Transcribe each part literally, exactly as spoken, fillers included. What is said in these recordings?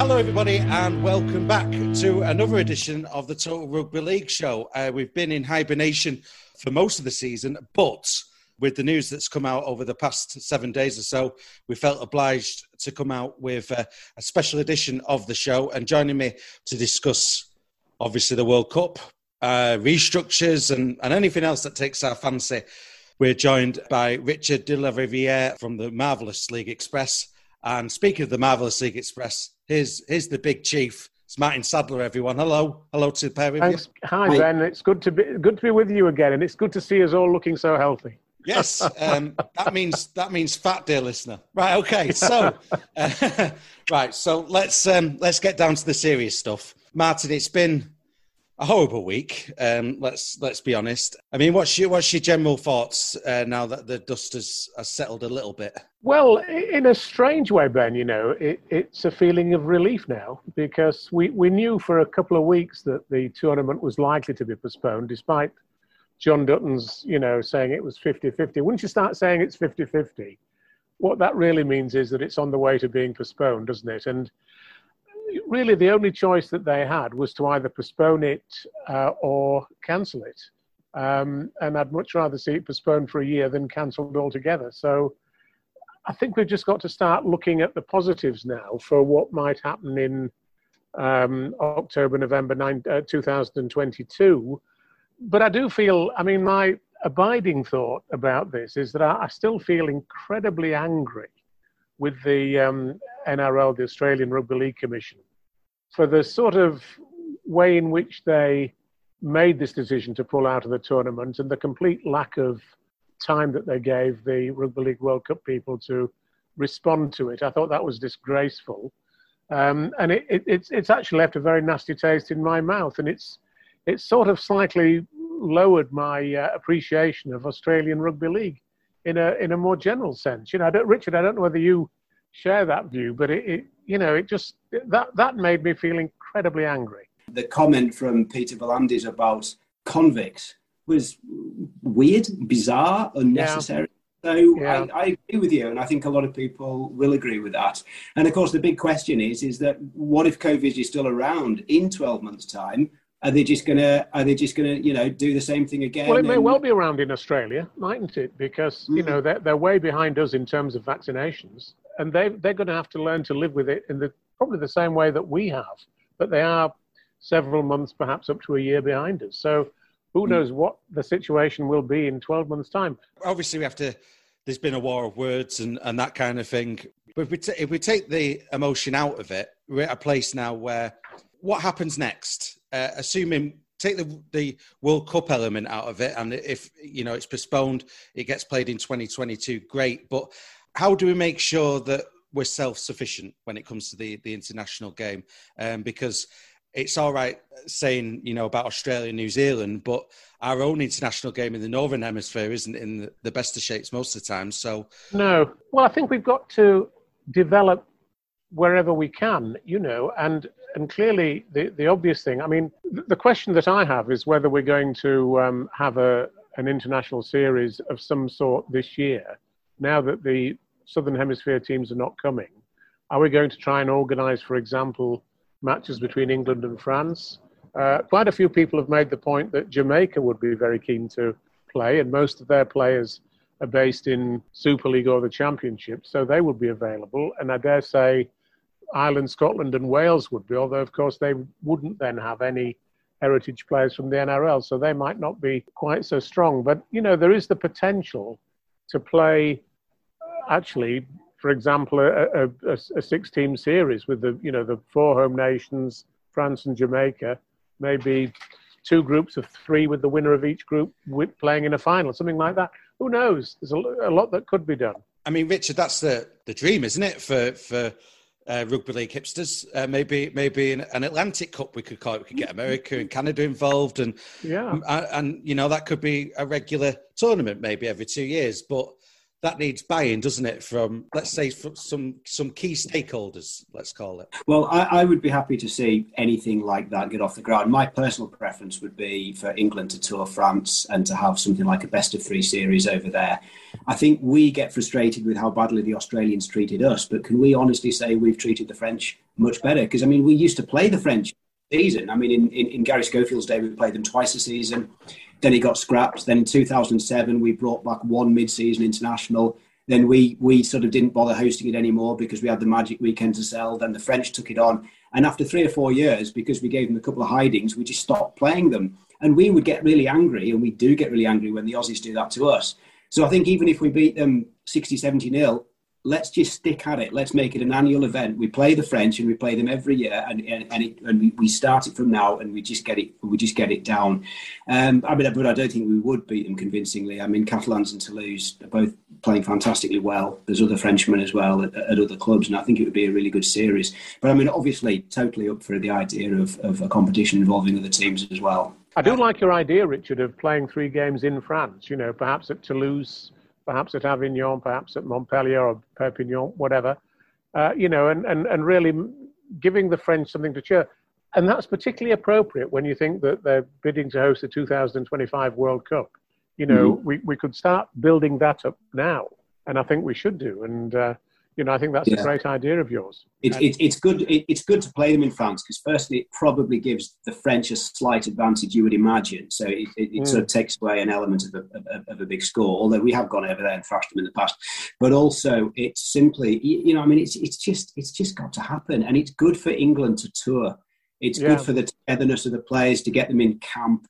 Hello, everybody, and welcome back to another edition of the Total Rugby League Show. Uh, we've been in hibernation for most of the season, but with the news that's come out over the past seven days or so, we felt obliged to come out with uh, a special edition of the show. And joining me to discuss, obviously, the World Cup, uh, restructures, and, and anything else that takes our fancy, we're joined by Richard de la Riviere from the Marvellous League Express. And speaking of the Marvellous League Express, here's, here's the big chief. It's Martin Sadler, everyone. Hello. Hello to the pair of Thanks. you. Hi, Hi, Ben. It's good to be good to be with you again, and it's good to see us all looking so healthy. Yes, um, that means that means fat, dear listener. Right, okay. So, uh, right, so let's um, let's get down to the serious stuff. Martin, it's been a horrible week. Um, let's let's be honest. I mean, what's your what's your general thoughts uh, now that the dust has, has settled a little bit? Well, in a strange way, Ben, you know, it, it's a feeling of relief now, because we, we knew for a couple of weeks that the tournament was likely to be postponed, despite John Dutton's, you know, saying it was fifty-fifty. Once you start saying it's fifty-fifty, what that really means is that it's on the way to being postponed, doesn't it? And really the only choice that they had was to either postpone it uh, or cancel it. Um, and I'd much rather see it postponed for a year than cancelled altogether. So I think we've just got to start looking at the positives now for what might happen in um, October, November two thousand twenty-two. But I do feel, I mean, my abiding thought about this is that I, I still feel incredibly angry with the um, N R L, the Australian Rugby League Commission, for the sort of way in which they made this decision to pull out of the tournament and the complete lack of time that they gave the Rugby League World Cup people to respond to it. I thought that was disgraceful. Um, and it, it, it's, it's actually left a very nasty taste in my mouth. And it's, it's sort of slightly lowered my uh, appreciation of Australian Rugby League in a in a more general sense. You know, I don't, Richard, I don't know whether you share that view, but it, it you know, it just, that, that made me feel incredibly angry. The comment from Peter V'landys about convicts was weird, bizarre, unnecessary. Yeah. So yeah. I, I agree with you, and I think a lot of people will agree with that. And of course, the big question is, is that what if COVID is still around in twelve months' time? Are they just gonna? Are they just gonna? You know, do the same thing again? Well, it may and... well be around in Australia, mightn't it? Because mm. you know they're they're way behind us in terms of vaccinations, and they they're going to have to learn to live with it in the probably the same way that we have. But they are several months, perhaps up to a year behind us. So who knows mm. what the situation will be in twelve months' time? Obviously, we have to. There's been a war of words and, and that kind of thing. But if we t- if we take the emotion out of it, we're at a place now where what happens next? Uh, assuming take the the World Cup element out of it, and if you know it's postponed, it gets played in twenty twenty-two. Great, but how do we make sure that we're self-sufficient when it comes to the the international game? Um, because it's all right saying you know about Australia, New Zealand, but our own international game in the Northern Hemisphere isn't in the, the best of shapes most of the time. So no, well, I think we've got to develop wherever we can, you know, and and clearly the, the obvious thing, I mean, the question that I have is whether we're going to um, have a an international series of some sort this year, now that the Southern Hemisphere teams are not coming. Are we going to try and organise, for example, matches between England and France? Uh, quite a few people have made the point that Jamaica would be very keen to play, and most of their players are based in Super League or the Championship, so they would be available. And I dare say Ireland, Scotland and Wales would be, although of course they wouldn't then have any heritage players from the N R L, so they might not be quite so strong. But, you know, there is the potential to play, uh, actually, for example, a, a, a six-team series with the, you know, the four home nations, France and Jamaica, maybe two groups of three with the winner of each group playing in a final, something like that. Who knows? There's a, a lot that could be done. I mean, Richard, that's the, the dream, isn't it, for... for... Uh, rugby league hipsters, uh, maybe maybe an, an Atlantic Cup we could call it. We could get America and Canada involved, and yeah, and, and you know that could be a regular tournament maybe every two years. But that needs buy-in, doesn't it, from, let's say, from some some key stakeholders, let's call it. Well, I, I would be happy to see anything like that get off the ground. My personal preference would be for England to tour France and to have something like a best of three series over there. I think we get frustrated with how badly the Australians treated us, but can we honestly say we've treated the French much better? Because, I mean, we used to play the French season. I mean, in, in, in Gary Schofield's day, we played them twice a season. Then he got scrapped. Then in two thousand seven, we brought back one mid-season international. Then we we sort of didn't bother hosting it anymore because we had the Magic Weekend to sell. Then the French took it on. And after three or four years, because we gave them a couple of hidings, we just stopped playing them. And we would get really angry, and we do get really angry when the Aussies do that to us. So I think even if we beat them sixty, seventy nil, let's just stick at it. Let's make it an annual event. We play the French and we play them every year, and and, and, it, and we, we start it from now, and we just get it. We just get it down. Um, I mean, but I don't think we would beat them convincingly. I mean, Catalans and Toulouse are both playing fantastically well. There's other Frenchmen as well at, at other clubs, and I think it would be a really good series. But I mean, obviously, totally up for the idea of, of a competition involving other teams as well. I do like your idea, Richard, of playing three games in France. You know, perhaps at Toulouse, perhaps at Avignon, perhaps at Montpellier or Perpignan, whatever, uh, you know, and, and, and really giving the French something to cheer. And that's particularly appropriate when you think that they're bidding to host the two thousand twenty-five World Cup. You know, mm-hmm. we, we could start building that up now, and I think we should do. And, uh, you know, I think that's yeah. a great idea of yours. It's, it's, it's good it, It's good to play them in France because, firstly, it probably gives the French a slight advantage, you would imagine. So it, it, it mm. sort of takes away an element of a, of, of a big score, although we have gone over there and thrashed them in the past. But also, it's simply, you know, I mean, it's it's just it's just got to happen. And it's good for England to tour. It's yeah. good for the togetherness of the players to get them in camp.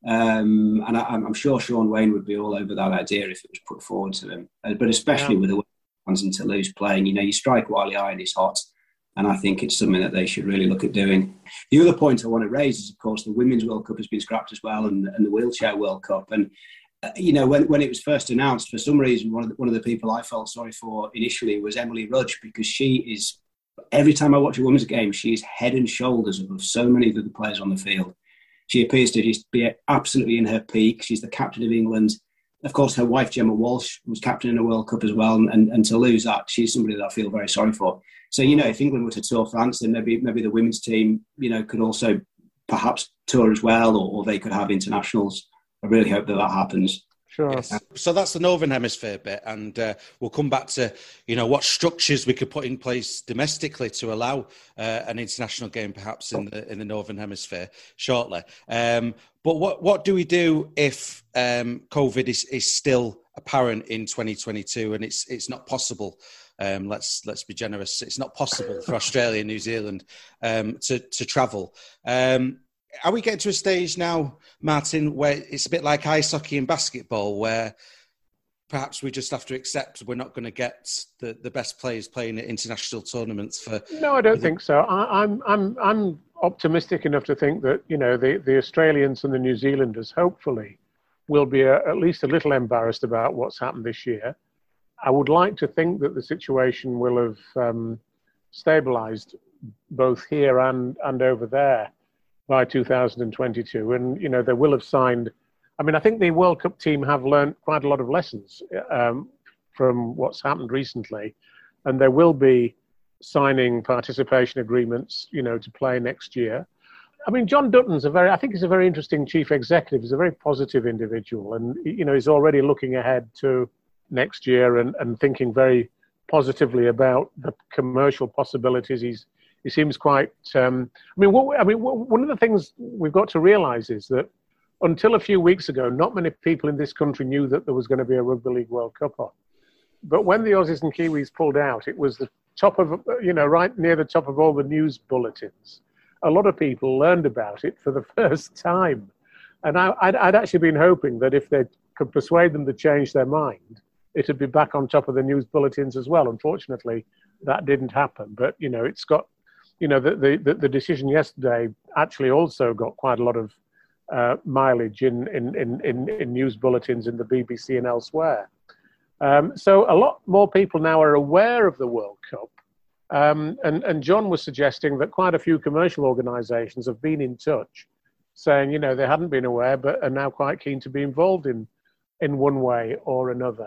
Um, and I, I'm sure Sean Wayne would be all over that idea if it was put forward to him. Uh, but especially yeah. with the in Toulouse playing, you know, you strike while the iron is hot, and I think it's something that they should really look at doing. The other point I want to raise is, of course, the Women's World Cup has been scrapped as well, and, and the Wheelchair World Cup. And uh, you know, when, when it was first announced, for some reason, one of the, one of the people I felt sorry for initially was Emily Rudge, because she is, every time I watch a women's game, she is head and shoulders above so many of the players on the field. She appears to just be absolutely in her peak. She's the captain of England. Of course, her wife, Gemma Walsh, was captain in the World Cup as well. And, and to lose that, she's somebody that I feel very sorry for. So, you know, if England were to tour France, then maybe maybe the women's team, you know, could also perhaps tour as well, or, or they could have internationals. I really hope that that happens. Sure. Yes. So that's the Northern Hemisphere bit, and uh, we'll come back to, you know, what structures we could put in place domestically to allow uh, an international game, perhaps in the in the Northern Hemisphere shortly. Um, but what what do we do if um, COVID is, is still apparent in twenty twenty-two and it's it's not possible? Um, let's let's be generous. It's not possible for Australia and New Zealand um, to to travel. Um, Are we getting to a stage now, Martin, where it's a bit like ice hockey and basketball, where perhaps we just have to accept we're not going to get the, the best players playing at international tournaments for? No, I don't think so. I, I'm I'm I'm optimistic enough to think that, you know, the, the Australians and the New Zealanders hopefully will be a, at least a little embarrassed about what's happened this year. I would like to think that the situation will have um, stabilised both here and, and over there by two thousand twenty-two. And, you know, they will have signed, I mean, I think the World Cup team have learned quite a lot of lessons um, from what's happened recently. And there will be signing participation agreements, you know, to play next year. I mean, John Dutton's a very, I think he's a very interesting chief executive. He's a very positive individual. And, you know, he's already looking ahead to next year and, and thinking very positively about the commercial possibilities. He's He seems quite. Um, I mean, what, I mean, what, one of the things we've got to realise is that until a few weeks ago, not many people in this country knew that there was going to be a Rugby League World Cup on. But when the Aussies and Kiwis pulled out, it was the top of, you know, right near the top of all the news bulletins. A lot of people learned about it for the first time, and I, I'd, I'd actually been hoping that if they could persuade them to change their mind, it'd be back on top of the news bulletins as well. Unfortunately, that didn't happen. But, you know, it's got. You know, the, the, the decision yesterday actually also got quite a lot of uh, mileage in, in, in, in news bulletins in the B B C and elsewhere. Um, so a lot more people now are aware of the World Cup. Um, and, and John was suggesting that quite a few commercial organisations have been in touch, saying, you know, they hadn't been aware, but are now quite keen to be involved in, in one way or another.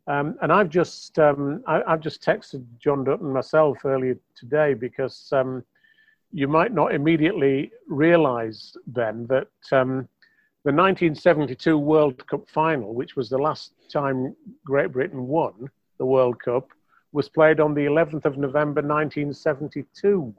Um, and I've just um, I, I've just texted John Dutton myself earlier today because um, you might not immediately realise, Ben, that um, the nineteen seventy-two World Cup final, which was the last time Great Britain won the World Cup, was played on the eleventh of November nineteen seventy-two.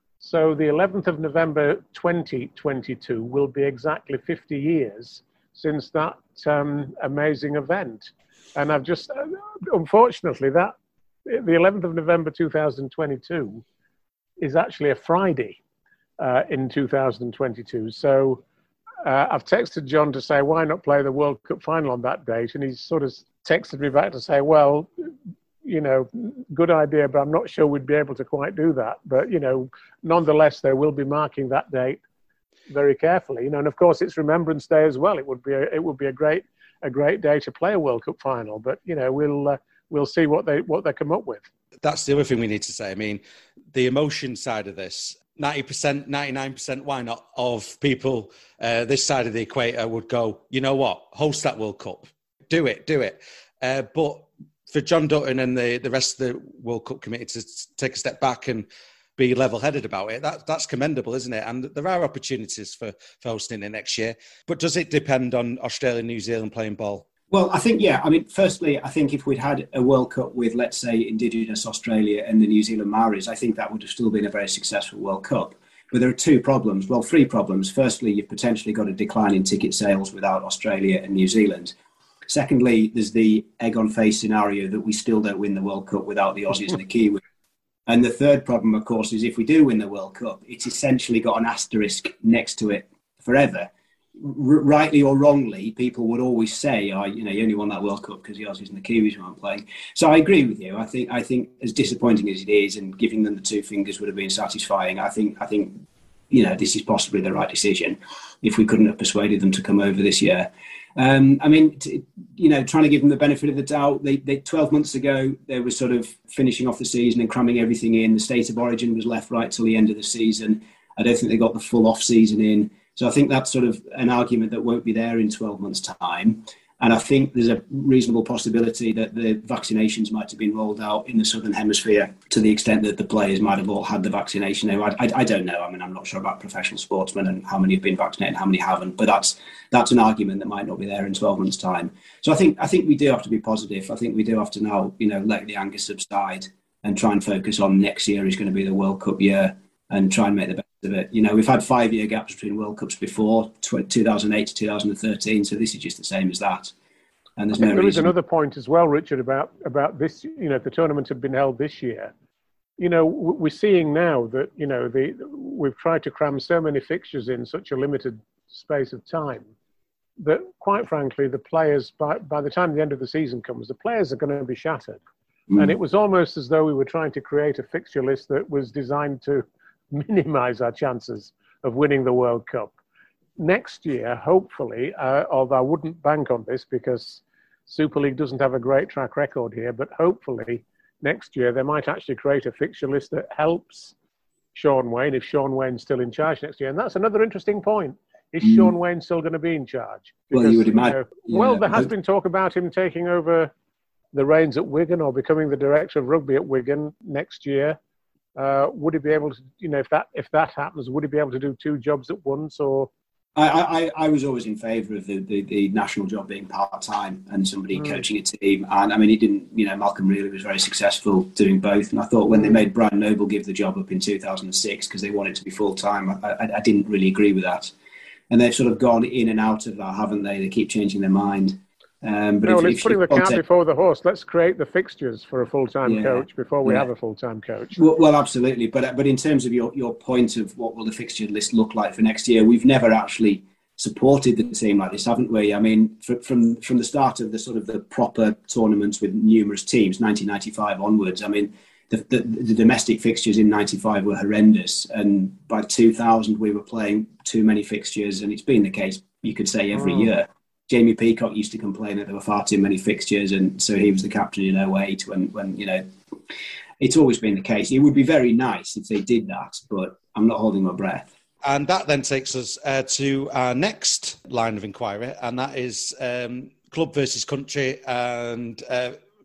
So the eleventh of November twenty twenty-two will be exactly fifty years since that um, amazing event. And I've just, unfortunately, that the eleventh of November two thousand twenty-two is actually a Friday uh, in two thousand twenty-two. So uh, I've texted John to say, why not play the World Cup final on that date? And he's sort of texted me back to say, well, you know, good idea, but I'm not sure we'd be able to quite do that. But, you know, nonetheless, they will be marking that date very carefully. You know, and of course, it's Remembrance Day as well. It would be a, it would be a great a great day to play a World Cup final. But, you know, we'll uh, we'll see what they what they come up with. That's the other thing we need to say. I mean, the emotion side of this, ninety percent, ninety-nine percent, why not, of people uh, this side of the equator would go, you know what, host that World Cup. Do it, do it. Uh, but for John Dutton and the, the rest of the World Cup committee to take a step back and be level-headed about it, that, that's commendable, isn't it? And there are opportunities for, for hosting it next year. But does it depend on Australia and New Zealand playing ball? Well, I think, yeah. I mean, firstly, I think if we'd had a World Cup with, let's say, Indigenous Australia and the New Zealand Maoris, I think that would have still been a very successful World Cup. But there are two problems. Well, three problems. Firstly, you've potentially got a decline in ticket sales without Australia and New Zealand. Secondly, there's the egg on face scenario that we still don't win the World Cup without the Aussies and the Kiwis. And the third problem, of course, is if we do win the World Cup, it's essentially got an asterisk next to it forever. R- rightly or wrongly, people would always say, "Oh, you know, you only won that World Cup because the Aussies and the Kiwis weren't playing." So I agree with you. I think, I think, as disappointing as it is, and giving them the two fingers would have been satisfying. I think, I think, you know, this is possibly the right decision. If we couldn't have persuaded them to come over this year. Um, I mean, t- you know, trying to give them the benefit of the doubt. They, they twelve months ago, they were sort of finishing off the season and cramming everything in. The state of origin was left right till the end of the season. I don't think they got the full off season in. So I think that's sort of an argument that won't be there in twelve months' time. And I think there's a reasonable possibility that the vaccinations might have been rolled out in the Southern Hemisphere to the extent that the players might have all had the vaccination. I, I, I don't know. I mean, I'm not sure about professional sportsmen and how many have been vaccinated and how many haven't. But that's that's an argument that might not be there in twelve months' time. So I think I think we do have to be positive. I think we do have to now, you know, let the anger subside and try and focus on next year is going to be the World Cup year and try and make the best of it. You know, we've had five-year gaps between World Cups before, two thousand eight to two thousand thirteen, so this is just the same as that. And there's I think no there reason. is another point as well, Richard, about, about this, you know, if the tournament had been held this year, you know, we're seeing now that, you know, the we've tried to cram so many fixtures in such a limited space of time that, quite frankly, the players, by, by the time the end of the season comes, the players are going to be shattered. Mm. And it was almost as though we were trying to create a fixture list that was designed to minimise our chances of winning the World Cup. Next year, hopefully, uh, although I wouldn't bank on this because Super League doesn't have a great track record here, but hopefully next year they might actually create a fixture list that helps Shaun Wane if Shaun Wane's still in charge next year. And that's another interesting point. Is mm. Shaun Wane still going to be in charge? Because, well, you would imagine. You know, yeah, well, there has been talk about him taking over the reins at Wigan or becoming the director of rugby at Wigan next year. Uh, would he be able to, you know, if that if that happens, would he be able to do two jobs at once? Or I, I, I was always in favour of the, the, the national job being part-time and somebody mm. coaching a team. And I mean, he didn't, you know, Malcolm really was very successful doing both. And I thought when they made Brian Noble give the job up in two thousand six because they wanted to be full-time, I, I, I didn't really agree with that. And they've sort of gone in and out of that, haven't they? They keep changing their mind. Um, but no, if, let's if putting the contact... cart before the horse. Let's create the fixtures for a full-time yeah, coach before we yeah. have a full-time coach. Well, well, absolutely. But but in terms of your, your point of what will the fixture list look like for next year, we've never actually supported the team like this, haven't we? I mean, from from the start of the sort of the proper tournaments with numerous teams, nineteen ninety-five onwards, I mean, the, the, the domestic fixtures in ninety-five were horrendous. And by two thousand, we were playing too many fixtures. And it's been the case, you could say, every mm. year. Jamie Peacock used to complain that there were far too many fixtures, and so he was the captain in oh eight when, when, you know, it's always been the case. It would be very nice if they did that, but I'm not holding my breath. And that then takes us uh, to our next line of inquiry, and that is um, club versus country. And uh,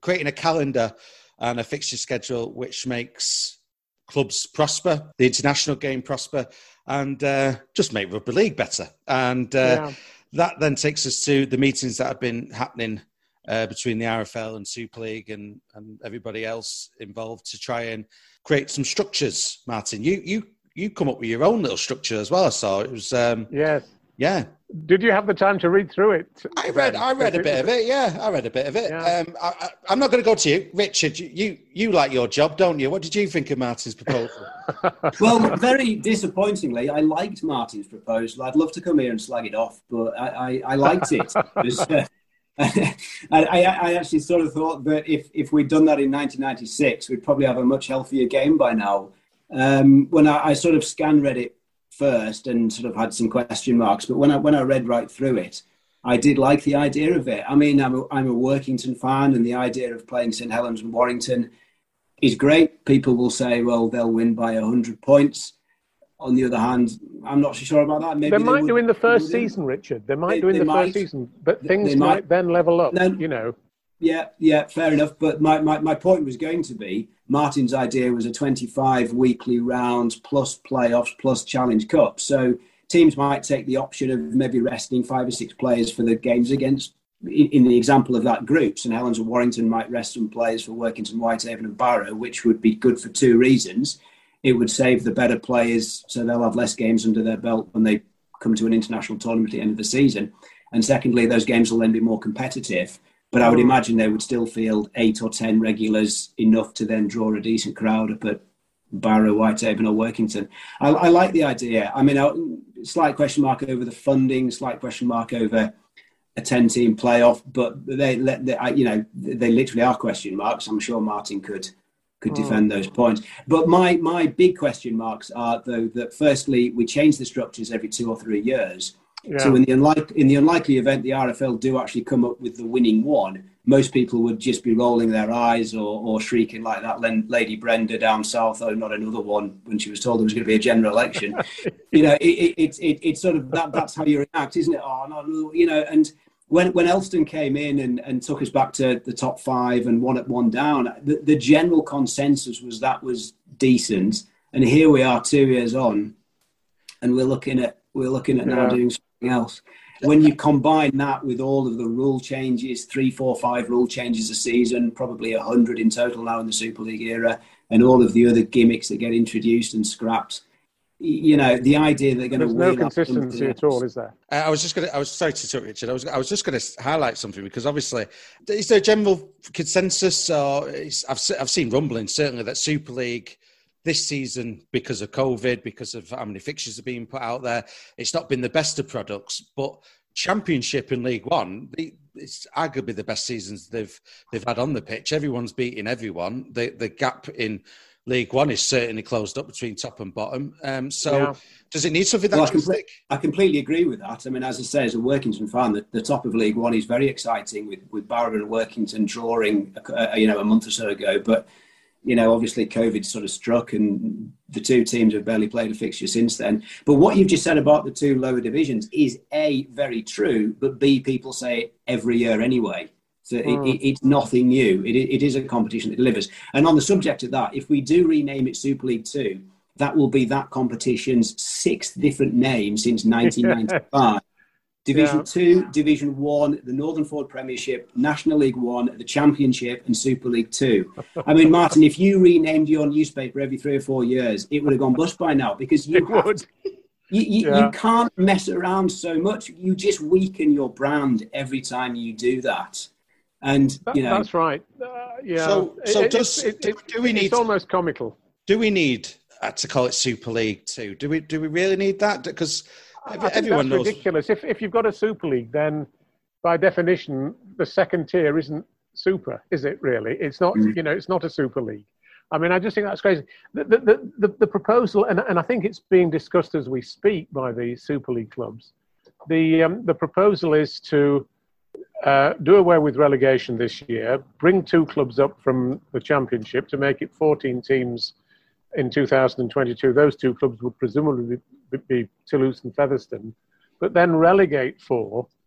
creating a calendar and a fixture schedule which makes clubs prosper, the international game prosper, and uh, just make rugby league better. And uh, yeah. that then takes us to the meetings that have been happening uh, between the R F L and Super League and, and everybody else involved to try and create some structures. Martin, you you you come up with your own little structure as well. I saw it was um, yes, yeah. Did you have the time to read through it? I read. I read a bit of it. Yeah, I read a bit of it. Yeah. Um, I, I, I'm not going to go to you, Richard. You, you you like your job, don't you? What did you think of Martin's proposal? Well, very disappointingly, I liked Martin's proposal. I'd love to come here and slag it off, but I, I, I liked it. it was, uh, I, I, I actually sort of thought that if, if we'd done that in nineteen ninety-six, we'd probably have a much healthier game by now. Um, when I, I sort of scan read it first and sort of had some question marks, but when I when I read right through it, I did like the idea of it. I mean, I'm a, I'm a Workington fan, and the idea of playing St Helens and Warrington is great. People will say, well, they'll win by one hundred points. On the other hand, I'm not so sure about that. Maybe they might they do in the first season, Richard. They might they, do in the might. first season, but things they might, might then level up, then, you know. Yeah, yeah, fair enough. But my, my, my point was going to be, Martin's idea was a twenty-five weekly round plus playoffs plus Challenge Cup. So teams might take the option of maybe resting five or six players for the games against, in, in the example of that group, St Helens and Warrington might rest some players for Workington, Whitehaven and Barrow, which would be good for two reasons. It would save the better players, so they'll have less games under their belt when they come to an international tournament at the end of the season. And secondly, those games will then be more competitive. But I would imagine they would still field eight or ten regulars, enough to then draw a decent crowd up at Barrow, Whitehaven or Workington. I, I like the idea. I mean, a slight question mark over the funding, slight question mark over a ten-team playoff, but they, they, you know, they literally are question marks. I'm sure Martin could could defend those points. But my my big question marks are, though, that firstly, we change the structures every two or three years. Yeah. So in the, unlike, in the unlikely event the R F L do actually come up with the winning one, most people would just be rolling their eyes or, or shrieking like that Lady Brenda down south, oh, not another one, when she was told there was going to be a general election. you know, it's it, it, it, it's sort of, that that's how you react, isn't it? Oh, no, you know, and when when Elston came in and, and took us back to the top five and one up, one down, the, the general consensus was that was decent. And here we are two years on, and we're looking at, we're looking at yeah. now doing something else. When you combine that with all of the rule changes, three, four, five rule changes a season, probably a hundred in total now in the Super League era, and all of the other gimmicks that get introduced and scrapped, you know, the idea they're going There's to no consistency at all, is there? Uh, I was just going to, I was sorry to interrupt, Richard. I was, I was just going to highlight something, because obviously, is there a general consensus, or is, I've, I've seen rumblings certainly that Super League this season, because of COVID, because of how many fixtures are being put out there, it's not been the best of products. But Championship and League One, it's arguably the best seasons they've they've had on the pitch. Everyone's beating everyone. The the gap in League One is certainly closed up between top and bottom. Um, so yeah. does it need something that well, can stick? I completely agree with that. I mean, as I say, as a Workington fan, the, the top of League One is very exciting, with, with Barrow and Workington drawing, uh, you know, a month or so ago. But you know, obviously COVID sort of struck and the two teams have barely played a fixture since then. But what you've just said about the two lower divisions is A, very true, but B, people say it every year anyway. So mm. it, it, it's nothing new. It, it is a competition that delivers. And on the subject of that, if we do rename it Super League Two, that will be that competition's sixth different name since nineteen ninety-five. Division yeah. Two, Division One, the Northern Ford Premiership, National League One, the Championship, and Super League Two. I mean, Martin, if you renamed your newspaper every three or four years, it would have gone bust by now, because you have to, you, you, yeah. you can't mess around so much. You just weaken your brand every time you do that. And you know, that's right. Uh, yeah. So, so it, does it, do, it, do we need? It's almost comical. Do we need uh, to call it Super League Two? Do we? Do we really need that? Because I think everyone that's knows. Ridiculous. If if you've got a Super League, then by definition, the second tier isn't super, is it? Really, it's not. Mm. You know, it's not a Super League. I mean, I just think that's crazy. The the the, the, the proposal, and and I think it's being discussed as we speak by the Super League clubs. The um, the proposal is to uh, do away with relegation this year, bring two clubs up from the Championship to make it fourteen teams in two thousand twenty-two. Those two clubs would presumably be, be Toulouse and Featherstone, but then relegate four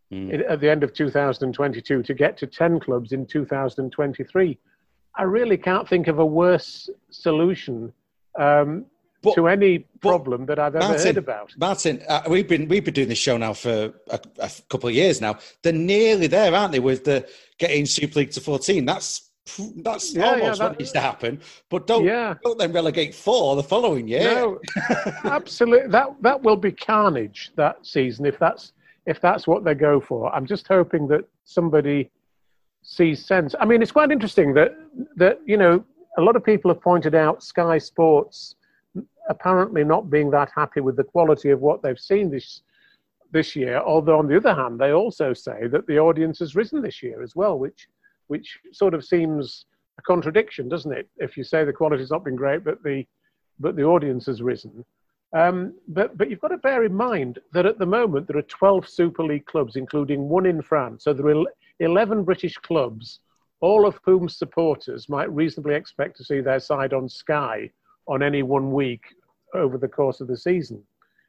mm. in, at the end of two thousand twenty-two to get to ten clubs in two thousand twenty-three. I really can't think of a worse solution um, but, to any problem but, that I've ever Martin, heard about. Martin, uh, we've been we've been doing this show now for a, a couple of years now. They're nearly there, aren't they, with the getting Super League to fourteen? That's that's yeah, almost yeah, that, what needs to happen. But don't yeah. don't then relegate four the following year. No, absolutely. That that will be carnage that season if that's if that's what they go for. I'm just hoping that somebody sees sense. I mean, it's quite interesting that that you know a lot of people have pointed out Sky Sports apparently not being that happy with the quality of what they've seen this this year. Although on the other hand, they also say that the audience has risen this year as well, which which sort of seems a contradiction, doesn't it? If you say the quality's not been great, but the but the audience has risen. Um, but but you've got to bear in mind that at the moment there are twelve Super League clubs, including one in France. So there are eleven British clubs, all of whom supporters might reasonably expect to see their side on Sky on any one week over the course of the season.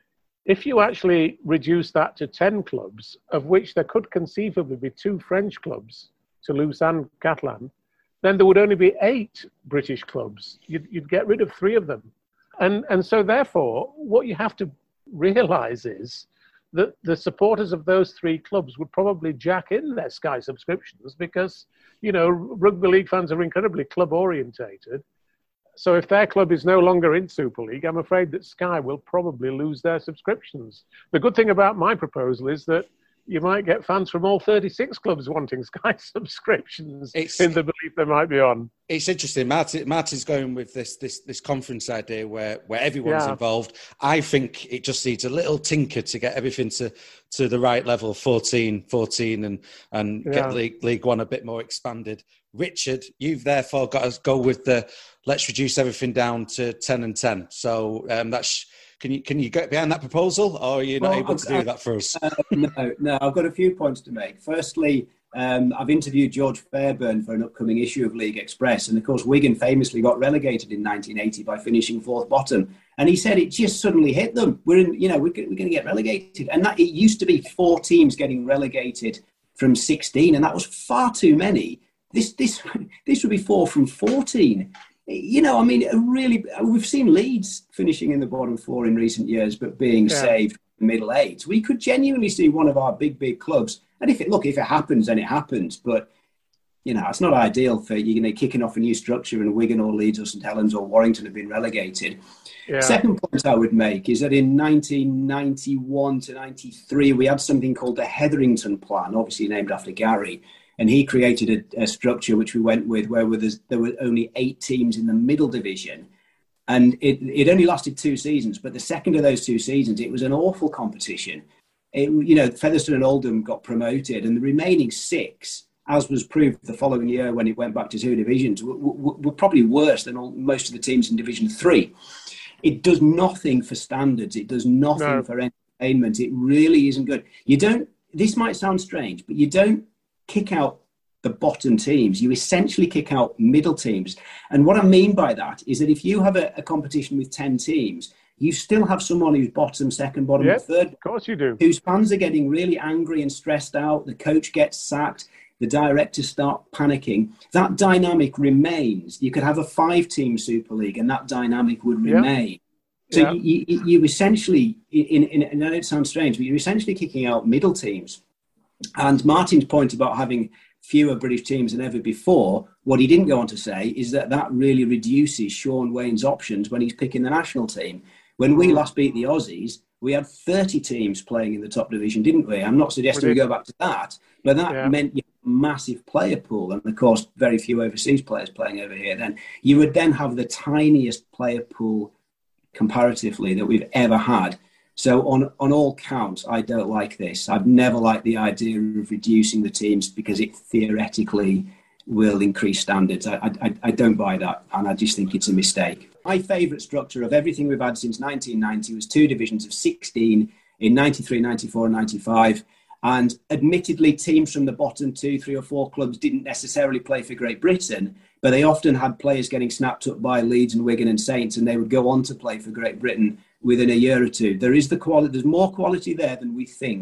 If you actually reduce that to ten clubs, of which there could conceivably be two French clubs, Toulouse and Catalan, then there would only be eight British clubs. You'd, you'd get rid of three of them. And, and so therefore, what you have to realise is that the supporters of those three clubs would probably jack in their Sky subscriptions because, you know, rugby league fans are incredibly club orientated. So if their club is no longer in Super League, I'm afraid that Sky will probably lose their subscriptions. The good thing about my proposal is that you might get fans from all thirty-six clubs wanting Sky subscriptions it's, in the belief they might be on. It's interesting. Martin, Martin's going with this this this conference idea where, where everyone's yeah. involved. I think it just needs a little tinker to get everything to, to the right level, fourteen, fourteen, and, and yeah. get League, League One a bit more expanded. Richard, you've therefore got to go with the let's reduce everything down to ten and ten. So um, that's... Can you can you get behind that proposal, or are you not well, able to do that for us? Uh, no, no. I've got a few points to make. Firstly, um, I've interviewed George Fairburn for an upcoming issue of League Express, and of course, Wigan famously got relegated in nineteen eighty by finishing fourth bottom. And he said it just suddenly hit them. We're in, you know, we're, we're going to get relegated, and that it used to be four teams getting relegated from sixteen, and that was far too many. This this this would be four from fourteen. You know, I mean, really, we've seen Leeds finishing in the bottom four in recent years, but being yeah. saved in the middle eight. We could genuinely see one of our big, big clubs. And if it, look, if it happens, then it happens. But, you know, it's not ideal for, you know, kicking off a new structure and Wigan or Leeds or St Helens or Warrington have been relegated. Yeah. Second point I would make is that in nineteen ninety-one to ninety-three, we had something called the Hetherington Plan, obviously named after Gary. And he created a, a structure which we went with where there were only eight teams in the middle division. And it, it only lasted two seasons. But the second of those two seasons, it was an awful competition. It, you know, Featherstone and Oldham got promoted. And the remaining six, as was proved the following year when it went back to two divisions, were, were, were probably worse than all, most of the teams in Division three. It does nothing for standards. It does nothing no. for entertainment. It really isn't good. You don't, this might sound strange, but you don't kick out the bottom teams. You essentially kick out middle teams. And what I mean by that is that if you have a, a competition with ten teams, you still have someone who's bottom, second, bottom, yeah, or third. Of course you do. Whose fans are getting really angry and stressed out. The coach gets sacked. The directors start panicking. That dynamic remains. You could have a five-team Super League and that dynamic would remain. Yeah. So yeah. You, you, you essentially, in, in, in, I know it sounds strange, but you're essentially kicking out middle teams. And Martin's point about having fewer British teams than ever before, what he didn't go on to say is that that really reduces Sean Wayne's options when he's picking the national team. When we last beat the Aussies, we had thirty teams playing in the top division, didn't we? I'm not suggesting we, we go back to that, but that yeah. meant you had a massive player pool and, of course, very few overseas players playing over here. Then you would then have the tiniest player pool comparatively that we've ever had. So on, on all counts, I don't like this. I've never liked the idea of reducing the teams because it theoretically will increase standards. I, I, I don't buy that, and I just think it's a mistake. My favourite structure of everything we've had since nineteen ninety was two divisions of sixteen in ninety-three, ninety-four and ninety-five. And admittedly, teams from the bottom two, three or four clubs didn't necessarily play for Great Britain, but they often had players getting snapped up by Leeds and Wigan and Saints, and they would go on to play for Great Britain within a year or two. There is the quality. There's more quality there than we think.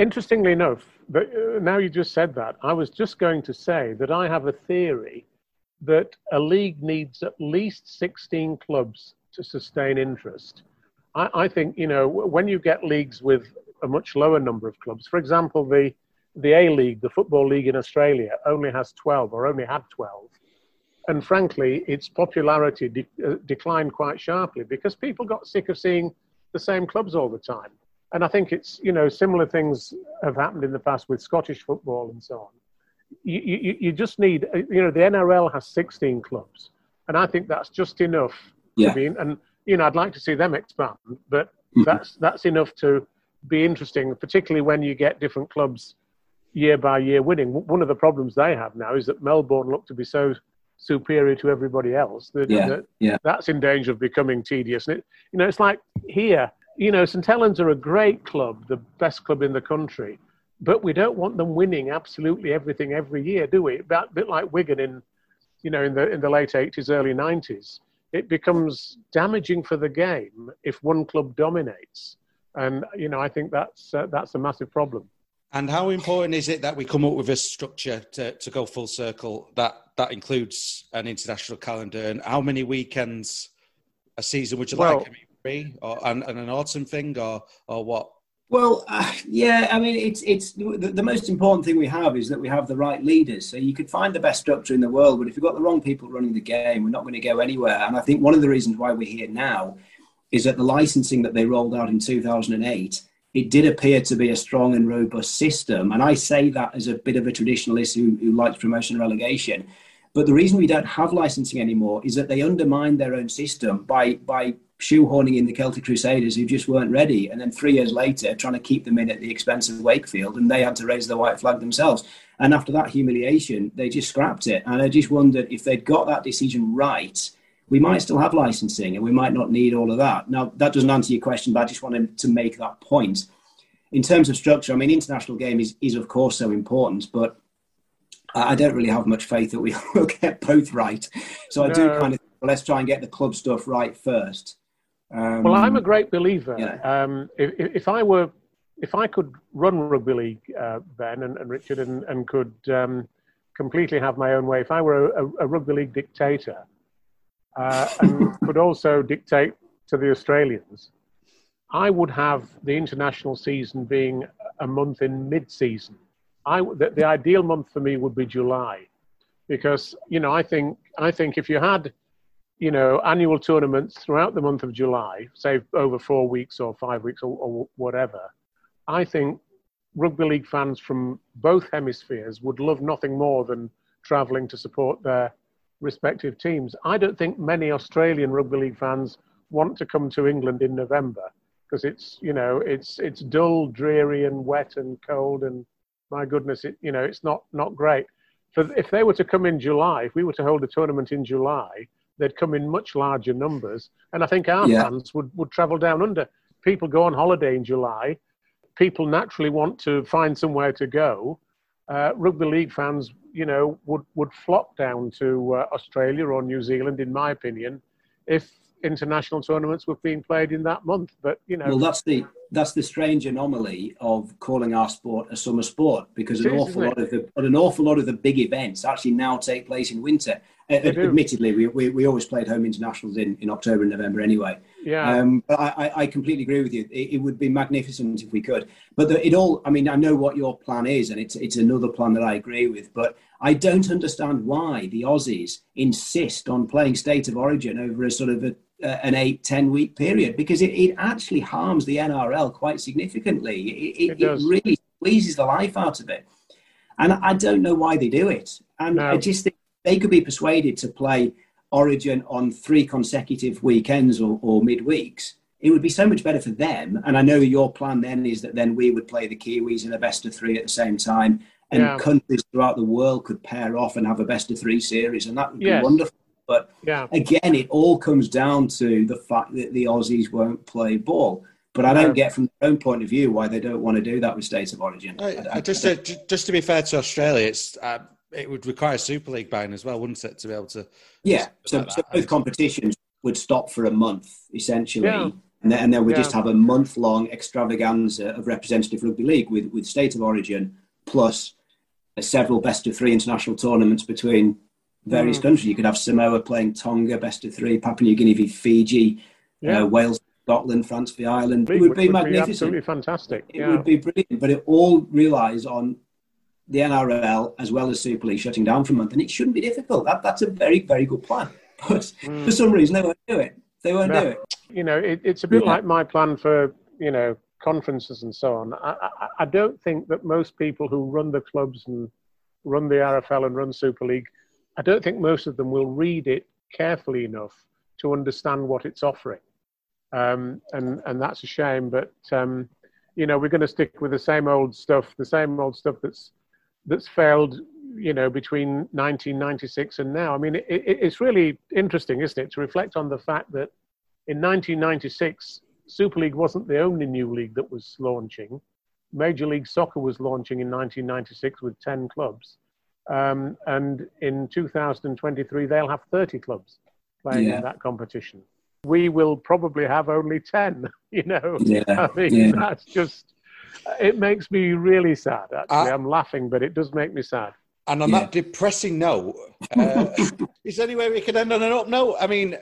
interestingly enough, but uh, now you just said that, I was just going to say that I have a theory that a league needs at least sixteen clubs to sustain interest. I, I think, you know, when you get leagues with a much lower number of clubs, for example, the the A-League, the Football League in Australia, only has twelve or only had twelve. And frankly, its popularity de- uh, declined quite sharply because people got sick of seeing the same clubs all the time. And I think it's, you know, similar things have happened in the past with Scottish football and so on. You, you, you just need, you know, the N R L has sixteen clubs. And I think that's just enough. Yeah. To be, and, you know, I'd like to see them expand, but mm-hmm. that's that's enough to be interesting, particularly when you get different clubs year by year winning. One of the problems they have now is that Melbourne look to be so superior to everybody else that, yeah, that yeah. that's in danger of becoming tedious. And it, you know, it's like here, you know, St Helens are a great club, the best club in the country, but we don't want them winning absolutely everything every year, do we? A bit like Wigan in, you know, in the in the late eighties, early nineties. It becomes damaging for the game if one club dominates, and you know, I think that's uh, that's a massive problem. And how important is it that we come up with a structure to, to go full circle that, that includes an international calendar? And how many weekends a season would you well, like? I mean, three or and, and an autumn thing, or or what? Well, uh, yeah, I mean, it's it's the, the most important thing we have is that we have the right leaders. So you could find the best structure in the world, but if you've got the wrong people running the game, we're not going to go anywhere. And I think one of the reasons why we're here now is that the licensing that they rolled out in two thousand eight, it did appear to be a strong and robust system. And I say that as a bit of a traditionalist who, who likes promotion and relegation. But the reason we don't have licensing anymore is that they undermined their own system by by shoehorning in the Celtic Crusaders who just weren't ready. And then three years later, trying to keep them in at the expense of Wakefield, and they had to raise the white flag themselves. And after that humiliation, they just scrapped it. And I just wondered if they'd got that decision right, we might still have licensing and we might not need all of that. Now, that doesn't answer your question, but I just wanted to make that point. In terms of structure, I mean, international game is, is of course so important, but I don't really have much faith that we will get both right. So I no. do kind of, well, let's try and get the club stuff right first. Um, well, I'm a great believer. Yeah. Um, if, if I were, if I could run rugby league, uh, Ben and, and Richard, and, and could um, completely have my own way, if I were a, a rugby league dictator uh, and could also dictate to the Australians, I would have the international season being a month in mid-season. I the, the ideal month for me would be July, because you know I think I think if you had you know, annual tournaments throughout the month of July, say over four weeks or five weeks or, or whatever, I think rugby league fans from both hemispheres would love nothing more than travelling to support their respective teams. I don't think many Australian rugby league fans want to come to England in November because it's, you know, it's it's dull, dreary and wet and cold and my goodness, it, you know, it's not, not great. For, if they were to come in July, if we were to hold a tournament in July, they'd come in much larger numbers. And I think our yeah. fans would, would travel down under. People go on holiday in July. People naturally want to find somewhere to go. Uh, rugby league fans, you know, would, would flock down to uh, Australia or New Zealand, in my opinion, if international tournaments were being played in that month. But, you know... Well, that's the that's the strange anomaly of calling our sport a summer sport, because an is, awful lot of the an awful lot of the big events actually now take place in winter. Uh, admittedly, we, we we always played home internationals in, in October and November anyway. Yeah. Um, but I, I completely agree with you. It, it would be magnificent if we could. But the, it all, I mean, I know what your plan is, and it's it's another plan that I agree with. But I don't understand why the Aussies insist on playing State of Origin over a sort of a, uh, an eight, ten week period, because it, it actually harms the N R L quite significantly. It, it, it, it really squeezes the life out of it. And I don't know why they do it. And no. I just think they could be persuaded to play Origin on three consecutive weekends or, or midweeks. It would be so much better for them. And I know your plan then is that then we would play the Kiwis in a best of three at the same time. And yeah. countries throughout the world could pair off and have a best of three series. And that would yes. be wonderful. But yeah. again, it all comes down to the fact that the Aussies won't play ball. But I don't no. get from their own point of view why they don't want to do that with State of Origin. I, I, I, just, to, just to be fair to Australia, it's... Uh, it would require a Super League ban as well, wouldn't it, to be able to... Yeah, so, so both competitions would stop for a month, essentially. Yeah. And then, and then we yeah. just have a month-long extravaganza of representative rugby league with, with state of origin, plus uh, several best-of-three international tournaments between various mm. countries. You could have Samoa playing Tonga, best-of-three, Papua New Guinea v Fiji, yeah. uh, Wales, Scotland, France v Ireland. It would be would magnificent. Be absolutely fantastic. It yeah. would be brilliant, but it all relies on the N R L as well as Super League shutting down for a month, and it shouldn't be difficult. That That's a very, very good plan. But mm. for some reason, they won't do it. They won't yeah. do it. You know, it, it's a bit yeah. like my plan for, you know, conferences and so on. I, I, I don't think that most people who run the clubs and run the R F L and run Super League, I don't think most of them will read it carefully enough to understand what it's offering. Um, and, and that's a shame. But, um, you know, we're going to stick with the same old stuff, the same old stuff that's that's failed, you know, between nineteen ninety-six and now. I mean, it, it, it's really interesting, isn't it, to reflect on the fact that in nineteen ninety-six, Super League wasn't the only new league that was launching. Major League Soccer was launching in nineteen ninety-six with ten clubs. Um, and in two thousand twenty-three, they'll have thirty clubs playing yeah. in that competition. We will probably have only ten, you know. Yeah. I mean, yeah. that's just, it makes me really sad, actually. Uh, I'm laughing, but it does make me sad. And on yeah. that depressing note, uh, is there any way we could end on an up note? I mean,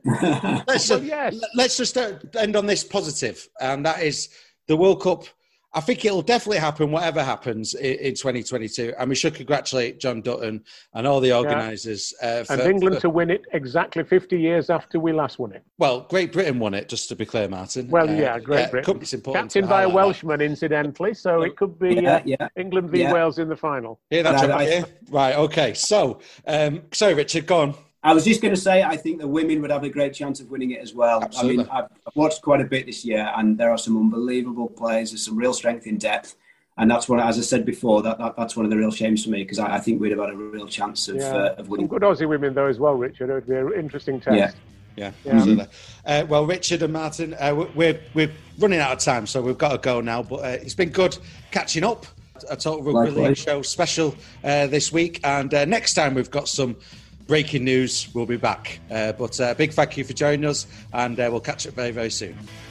uh, let's, well, yes. let's just end on this positive, and that is the World Cup. I think it'll definitely happen, whatever happens in, in twenty twenty-two. And we should congratulate John Dutton and all the organisers. Yeah. Uh, and England for, to win it exactly fifty years after we last won it. Well, Great Britain won it, just to be clear, Martin. Well, uh, yeah, Great uh, Britain. It's important Captained by a Welshman, that. incidentally, so it could be yeah, uh, yeah. England v yeah. Wales in the final. Yeah, that's no, right. I, yeah. Right, okay. So, um, sorry, Richard, go on. I was just going to say, I think the women would have a great chance of winning it as well. Absolutely. I mean, I've, I've watched quite a bit this year, and there are some unbelievable players. There's some real strength in depth. And that's one, as I said before, that, that that's one of the real shames for me, because I, I think we'd have had a real chance of, yeah. uh, of winning. Some good Aussie women, though, as well, Richard. It would be an interesting test. Yeah. Yeah, yeah. absolutely. Uh, well, Richard and Martin, uh, we're we're running out of time, so we've got to go now. But uh, it's been good catching up. A Total Rugby League show special uh, this week, and uh, next time we've got some breaking news. We'll be back. Uh, but uh, big thank you for joining us, and uh, we'll catch up very very soon.